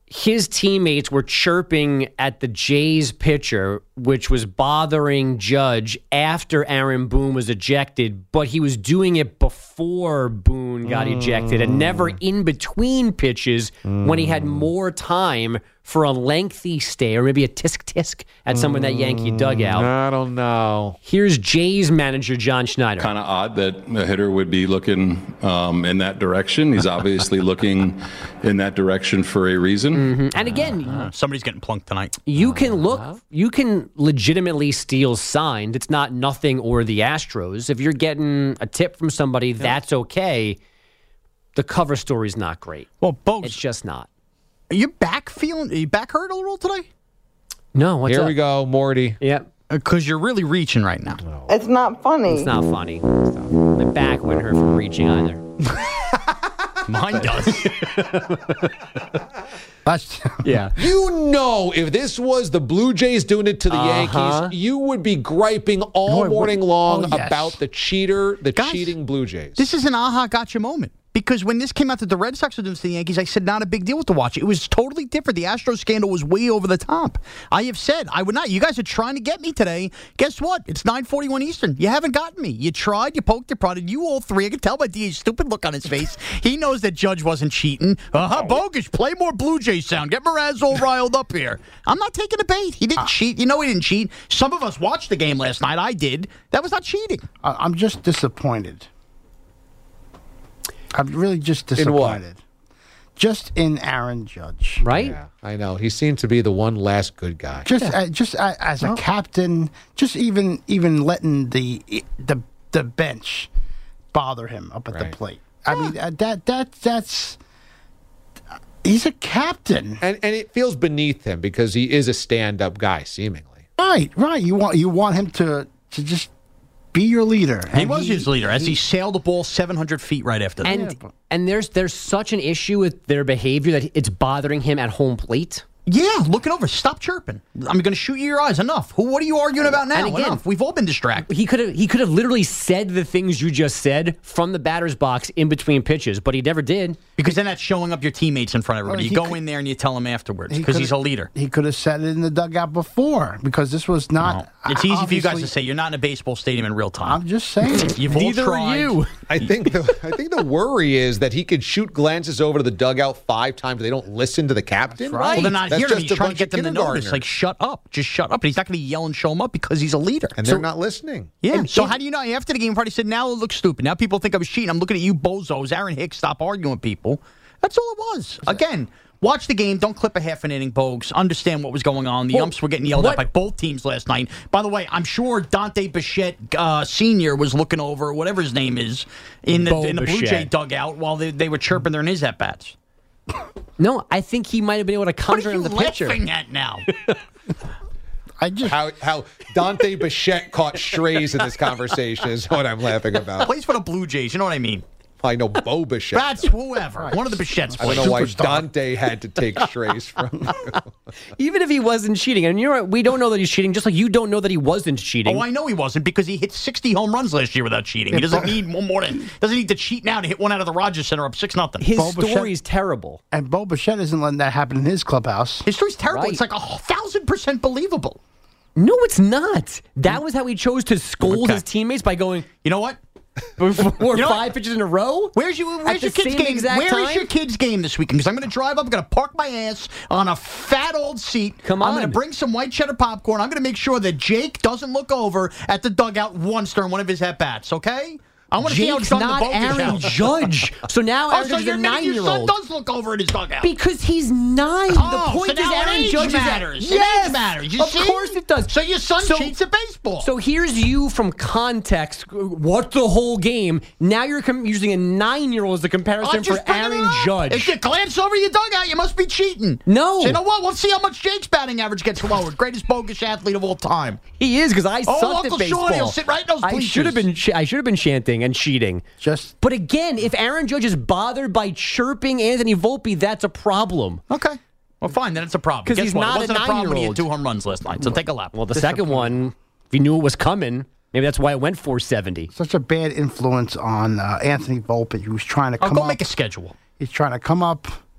his teammates were chirping at the Jays pitcher, which was bothering Judge after Aaron Boone was ejected, but he was doing it before Boone got mm. ejected and never in between pitches mm. when he had more time for a lengthy stay or maybe a tisk-tisk at someone in that Yankee dugout. I don't know. Here's Jays manager John Schneider. Kind of odd that a hitter would be looking um, in that direction. He's obviously looking in that direction for a reason. Mm-hmm. And again, uh, somebody's getting plunked tonight. You can look, you can legitimately steal signs. It's not nothing or the Astros. If you're getting a tip from somebody, that's okay. The cover story's not great. Well, Bogues, it's just not. Are you back feeling? Are you back hurt a little today? No. What's Here up? we go, Morty. Yep. Because you're really reaching right now. No. It's not funny. It's not funny. My back wouldn't hurt from reaching either. Mine does. That's, yeah. You know, if this was the Blue Jays doing it to the Uh-huh. Yankees, you would be griping all No, morning long oh, yes. about the cheater, the Guys, cheating Blue Jays. This is an aha gotcha moment. Because when this came out that the Red Sox were doing to the Yankees, I said not a big deal to watch. It was totally different. The Astros scandal was way over the top. I have said I would not. You guys are trying to get me today. Guess what? It's nine forty-one Eastern. You haven't gotten me. You tried. You poked. You prodded. You all three. I can tell by D A's stupid look on his face. He knows that Judge wasn't cheating. Uh-huh. Bogus. Play more Blue Jays sound. Get Mraz all riled up here. I'm not taking a bait. He didn't uh, cheat. You know he didn't cheat. Some of us watched the game last night. I did. That was not cheating. I'm just disappointed. I'm really just disappointed. In what? Just in Aaron Judge, right? Yeah, I know. He seemed to be the one last good guy. Just, yeah. uh, just uh, as a oh. captain, just even, even letting the the the bench bother him up at right. the plate. I yeah. mean, uh, that that that's he's a captain, and and it feels beneath him because he is a stand-up guy, seemingly. Right, right. You want you want him to to just. Be your leader. He and was he, his leader as he, he sailed the ball seven hundred feet right after that. And, yeah. and there's there's such an issue with their behavior that it's bothering him at home plate. Yeah, look it over. Stop chirping. I'm going to shoot you your eyes. Enough. Who? What are you arguing about now? And again, Enough. We've all been distracted. He could have he could have literally said the things you just said from the batter's box in between pitches, but he never did. Because then that's showing up your teammates in front of everybody. Well, you go could, in there and you tell him afterwards because he he's a leader. He could have said it in the dugout before because this was not. No. It's easy for you guys to say. You're not in a baseball stadium in real time. I'm just saying. You've Neither all tried. are you. I think the I think the worry is that he could shoot glances over to the dugout five times. They don't listen to the captain. Right. Well, they're not That's hearing him. just He's a trying to bunch get of them to notice. Like, shut up. Just shut up. And he's not going to yell and show him up because he's a leader. And so, they're not listening. Yeah. And so it, how do you know? After the game party, said, now it looks stupid. Now people think I was cheating. I'm looking at you bozos. Aaron Hicks, stop arguing with people. That's all it was. Again, watch the game. Don't clip a half an inning, Bogues. Understand what was going on. The well, umps were getting yelled what? at by both teams last night. By the way, I'm sure Dante Bichette uh, Senior was looking over, whatever his name is, in the, in the Blue Jay dugout while they, they were chirping during his at-bats. No, I think he might have been able to conjure him the pitcher. What are you laughing at now? I just how how Dante Bichette caught strays in this conversation is what I'm laughing about. Plays for the Blue Jays, you know what I mean? I know Bo Bichette. That's whoever. Right. One of the Bichettes. I don't know why Dante had to take strays from you. Even if he wasn't cheating, and you're right, we don't know that he's cheating, just like you don't know that he wasn't cheating. Oh, I know he wasn't because he hit sixty home runs last year without cheating. He doesn't need one more than doesn't need to cheat now to hit one out of the Rogers Center up six nothing. His Bo story's Bichette, terrible. And Bo Bichette isn't letting that happen in his clubhouse. His story's terrible. Right. It's like a thousand percent believable. No, it's not. That was how he chose to scold Okay. his teammates by going, you know what? Four or you know five what? pitches in a row? Where's, you, where's your kids' game? Where is your kids' game this weekend? Because I'm going to drive up, I'm going to park my ass on a fat old seat. Come on. I'm going to bring some white cheddar popcorn. I'm going to make sure that Jake doesn't look over at the dugout once during one of his at-bats, okay? I want to see how Jake's drunk not the Aaron Aaron Judge. So now oh, Aaron so Judge is you're a admitting your son nine-year-old. does look over at his dugout. Because he's nine. Oh, the point so is now Aaron age Judge matters. is at, yes, age matters. You of see? course it does. So your son so, cheats at baseball. So here's you from context. What the whole game? Now you're com- using a nine-year-old as a comparison for Aaron Judge. If you glance over your dugout, you must be cheating. No. So you know what? Let's see how much Jake's batting average gets lowered. Greatest bogus athlete of all time. He is because I oh, sucked Uncle at baseball. Sean, he'll sit right in those I bleachers. should have been. Ch- I should have been chanting and cheating. Just, but again. Again, if Aaron Judge is bothered by chirping Anthony Volpe, that's a problem. Okay. Well, fine. Then it's a problem. Because he's what? not it wasn't a a problem when he had nine-year-old. two home runs last night. So take a lap. Well, the second one, if he knew it was coming, maybe that's why it went four seventy. Such a bad influence on uh, Anthony Volpe, who's trying to I'll come go up. make a schedule. He's trying to come up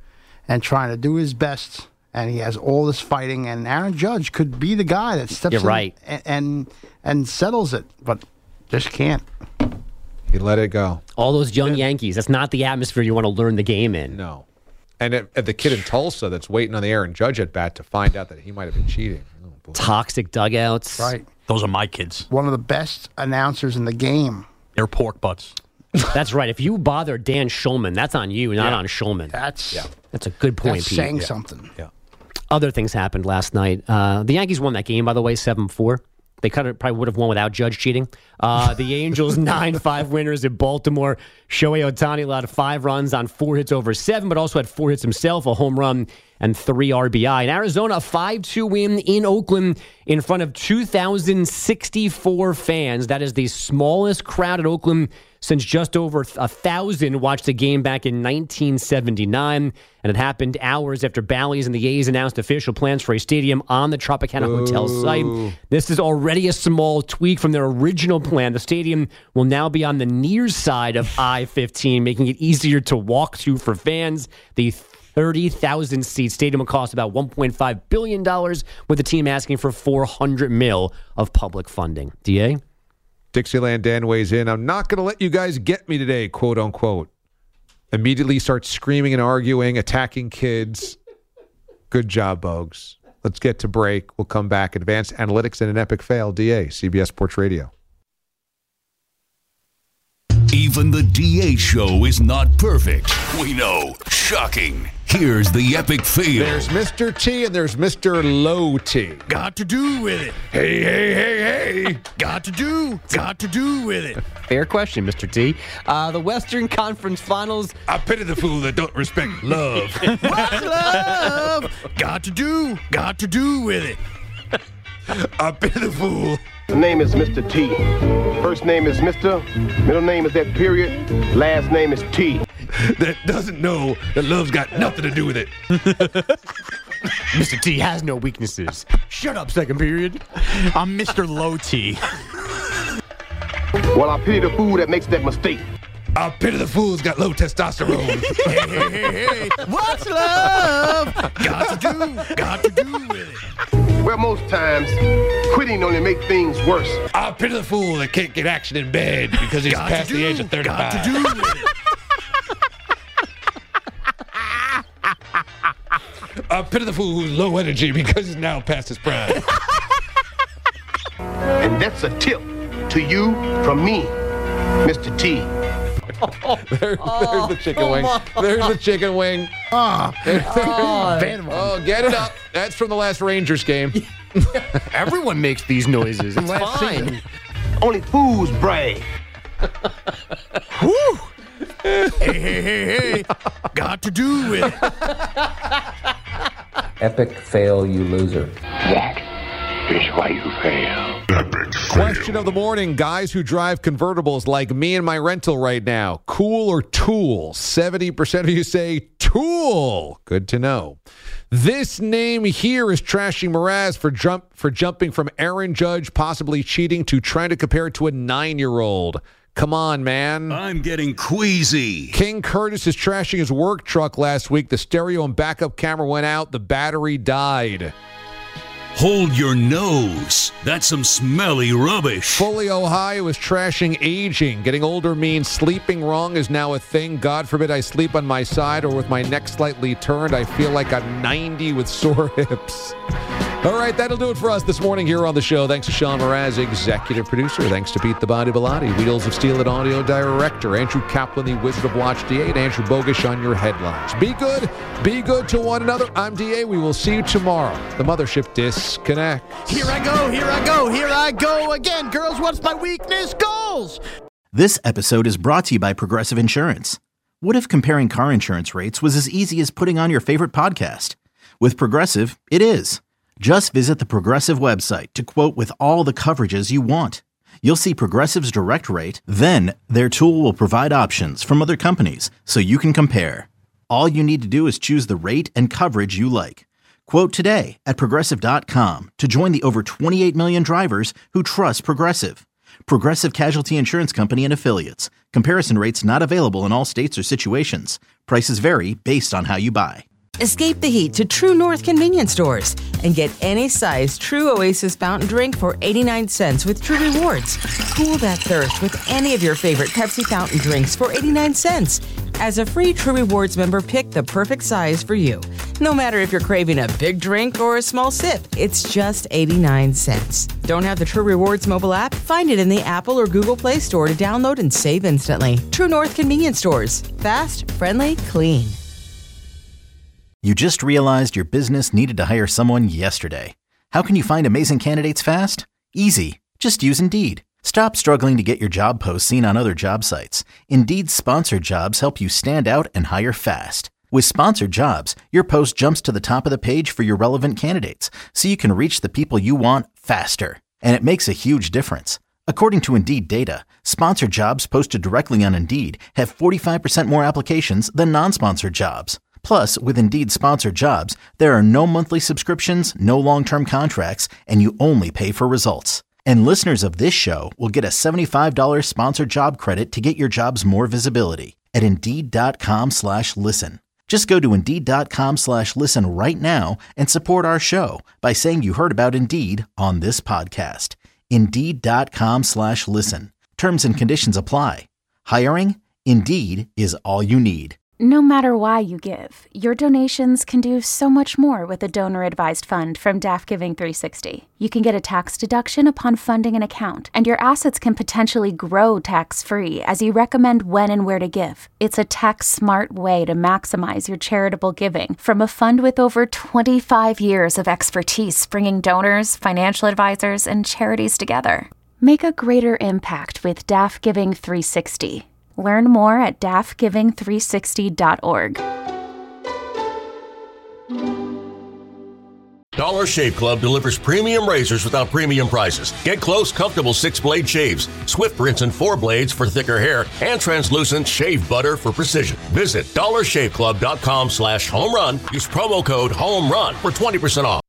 and trying to do his best. And he has all this fighting, and Aaron Judge could be the guy that steps You're in right. and, and and settles it, but just can't. He let it go. All those young Yankees. That's not the atmosphere you want to learn the game in. No. And at, at the kid in Tulsa that's waiting on the Aaron Judge at bat to find out that he might have been cheating. Oh, Toxic dugouts. Right. Those are my kids. One of the best announcers in the game. They're pork butts. That's right. If you bother Dan Schulman, that's on you, not Yeah. on Schulman. That's yeah. That's a good point, that's Pete. saying Yeah. something. Yeah. Other things happened last night. Uh, the Yankees won that game, by the way, seven four. They could have, probably would have won without Judge cheating. Uh, the Angels, nine five winners in Baltimore. Shohei Ohtani allowed five runs on four hits over seven, but also had four hits himself, a home run, and three R B I. In Arizona, a five two win in Oakland in front of two thousand sixty-four fans. That is the smallest crowd at Oakland since just over a thousand watched the game back in nineteen seventy-nine. And it happened hours after Bally's and the A's announced official plans for a stadium on the Tropicana Ooh. Hotel site. This is already a small tweak from their original plan. The stadium will now be on the near side of I fifteen, making it easier to walk to for fans. The thirty thousand seat stadium will cost about one point five billion dollars, with the team asking for four hundred mil of public funding. D A? Dixieland Dan weighs in. I'm not going to let you guys get me today, quote unquote. Immediately starts screaming and arguing, attacking kids. Good job, Bogues. Let's get to break. We'll come back. Advanced analytics and an epic fail. D A, C B S Sports Radio. Even the D A show is not perfect. We know. Shocking. Here's the epic fail. There's Mister T and there's Mister Low T. Got to do with it. Hey, hey, hey, hey. Got to do. Got to do with it. Fair question, Mister T. Uh, the Western Conference Finals. I pity the fool that don't respect love. What's love? Got to do. Got to do with it. I pity the fool. The name is Mister T. First name is Mister Middle name is that period. Last name is T. That doesn't know that love's got nothing to do with it. Mister T has no weaknesses. Shut up, second period. I'm Mister Low T. Well, I pity the fool that makes that mistake. I pity the fool who's got low testosterone. Hey, hey, hey, hey. What's love? Got to do. Got to do with it. Well, most times, quitting only make things worse. I pity the fool that can't get action in bed because he's got past do, the age of thirty-five. Got to do with it. I pity the fool who's low energy because he's now past his prime. And that's a tip to you from me, Mister T. Oh, there, there's the chicken wing. There's the chicken wing. Oh, oh, oh, get it up. That's from the last Rangers game. Everyone makes these noises. It's fine. Only fools brag. Whew. Hey, hey, hey, hey. Got to do with it. Epic fail, you loser. That is why you fail. Epic fail. Question of the morning. Guys who drive convertibles like me and my rental right now, cool or tool? seventy percent of you say tool. Good to know. This name here is trashing Mraz for jump for jumping from Aaron Judge possibly cheating to trying to compare it to a nine-year-old. Come on, man. I'm getting queasy. King Curtis is trashing his work truck last week. The stereo and backup camera went out. The battery died. Hold your nose. That's some smelly rubbish. Fully Ohio is trashing aging. Getting older means sleeping wrong is now a thing. God forbid I sleep on my side or with my neck slightly turned. I feel like I'm ninety with sore hips. All right, that'll do it for us this morning here on the show. Thanks to Sean Mraz, executive producer. Thanks to Pete the Body Bellotti, Wheels of Steel and audio director. Andrew Kaplan, the Wizard of Watch D A, and Andrew Bogusch on your headlines. Be good. Be good to one another. I'm D A. We will see you tomorrow. The mothership disconnects. Here I go. Here I go. Here I go again. Girls, what's my weakness? Goals. This episode is brought to you by Progressive Insurance. What if comparing car insurance rates was as easy as putting on your favorite podcast? With Progressive, it is. Just visit the Progressive website to quote with all the coverages you want. You'll see Progressive's direct rate, then their tool will provide options from other companies so you can compare. All you need to do is choose the rate and coverage you like. Quote today at Progressive dot com to join the over twenty-eight million drivers who trust Progressive. Progressive Casualty Insurance Company and Affiliates. Comparison rates not available in all states or situations. Prices vary based on how you buy. Escape the heat to True North convenience stores and get any size True Oasis fountain drink for eighty-nine cents with True Rewards. Cool that thirst with any of your favorite Pepsi fountain drinks for eighty-nine cents. As a free True Rewards member, pick the perfect size for you. No matter if you're craving a big drink or a small sip, it's just eighty-nine cents. Don't have the True Rewards mobile app? Find it in the Apple or Google Play Store to download and save instantly. True North convenience stores. Fast, friendly, clean. You just realized your business needed to hire someone yesterday. How can you find amazing candidates fast? Easy. Just use Indeed. Stop struggling to get your job posts seen on other job sites. Indeed's sponsored jobs help you stand out and hire fast. With sponsored jobs, your post jumps to the top of the page for your relevant candidates, so you can reach the people you want faster. And it makes a huge difference. According to Indeed data, sponsored jobs posted directly on Indeed have forty-five percent more applications than non-sponsored jobs. Plus, with Indeed sponsored jobs, there are no monthly subscriptions, no long-term contracts, and you only pay for results. And listeners of this show will get a seventy-five dollars sponsored job credit to get your jobs more visibility at Indeed.com slash listen. Just go to Indeed.com slash listen right now and support our show by saying you heard about Indeed on this podcast. Indeed.com slash listen. Terms and conditions apply. Hiring? Indeed is all you need. No matter why you give, your donations can do so much more with a donor-advised fund from Daft Giving three sixty. You can get a tax deduction upon funding an account, and your assets can potentially grow tax-free as you recommend when and where to give. It's a tax-smart way to maximize your charitable giving from a fund with over twenty-five years of expertise bringing donors, financial advisors, and charities together. Make a greater impact with Daft Giving three sixty. Learn more at daft giving three sixty dot org. Dollar Shave Club delivers premium razors without premium prices. Get close, comfortable six-blade shaves, Swift rinse and four blades for thicker hair, and translucent shave butter for precision. Visit dollarshaveclub.com slash home run. Use promo code HOME RUN for twenty percent off.